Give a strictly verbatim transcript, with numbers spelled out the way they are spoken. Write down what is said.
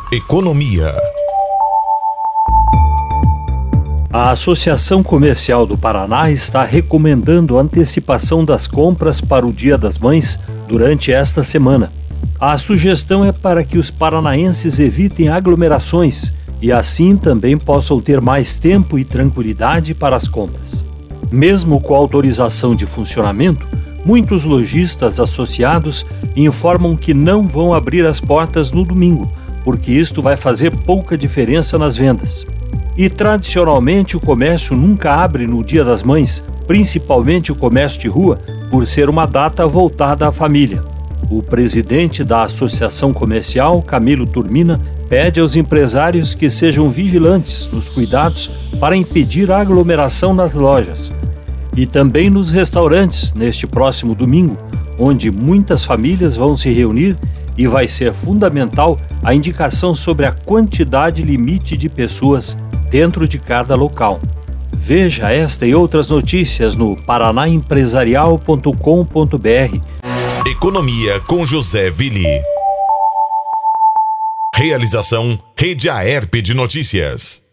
Economia. A Associação Comercial do Paraná está recomendando a antecipação das compras para o Dia das Mães durante esta semana. A sugestão é para que os paranaenses evitem aglomerações e assim também possam ter mais tempo e tranquilidade para as compras. Mesmo com autorização de funcionamento, muitos lojistas associados informam que não vão abrir as portas no domingo, porque isto vai fazer pouca diferença nas vendas. E tradicionalmente o comércio nunca abre no Dia das Mães, principalmente o comércio de rua, por ser uma data voltada à família. O presidente da Associação Comercial, Camilo Turmina, pede aos empresários que sejam vigilantes nos cuidados para impedir a aglomeração nas lojas. E também nos restaurantes, neste próximo domingo, onde muitas famílias vão se reunir e vai ser fundamental a indicação sobre a quantidade limite de pessoas dentro de cada local. Veja esta e outras notícias no paraná empresarial ponto com ponto br. Economia com José Willi. Realização Rede Aerp de Notícias.